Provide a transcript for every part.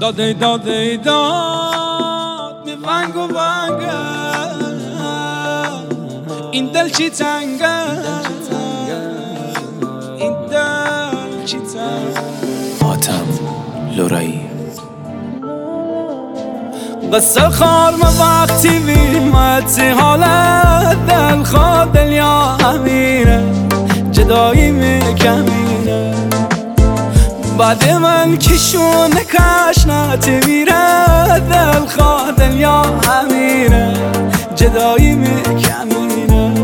داده داده داد می ونگ و ونگه این دل چی تنگه این دل چی تنگه حاتم لورایی قصه خارم وقتی بیمتی حالت دل خواد دل یا امینه جدایی میکمینه بعد من کشون کشنت میره دل خواد دل یا امینه جدایی میکمینه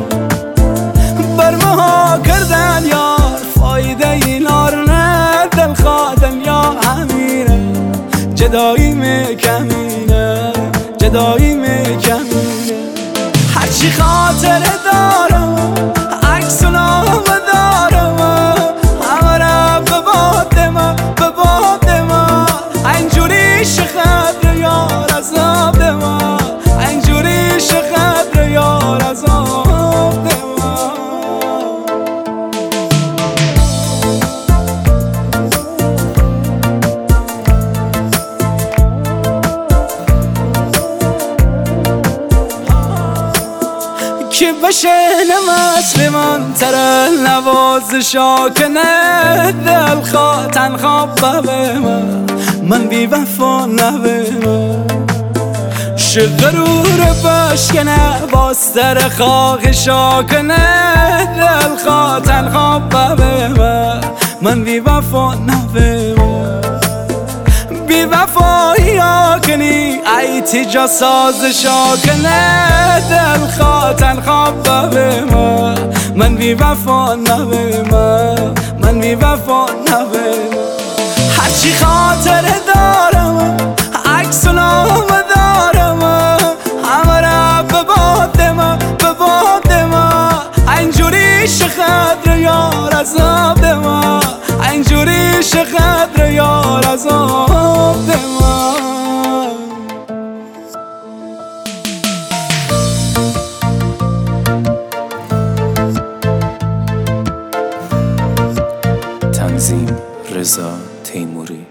برمها کردن یار فایده اینار نه دل خواد دل یا امینه جدایی میکمینه جدایی میکمینه هرچی خاطر دارم عکس و نامه دارم همه را به باد ما اینجوری شخدر یار عذاب ما اینجوری شخدر یار عذاب ما که بشنم اصل من تر نوازشا کنه دل خواه تنها به من بی وفا نبه غرور بشکنه باستر خواهشا کنه دل خواه تنها به من بی وفا نبه بی وفایی ها کنی ای تیجا سازشا کنه دل خواه تنها به من بی وفا نبه من بی وفا نبه هرچی خاطر دارم عکس و نامه دارم همه را به باد ما اینجوری شخدر یار عذاب ما اینجوری شخدر یار عذاب ما تنظیم رضا تیموری.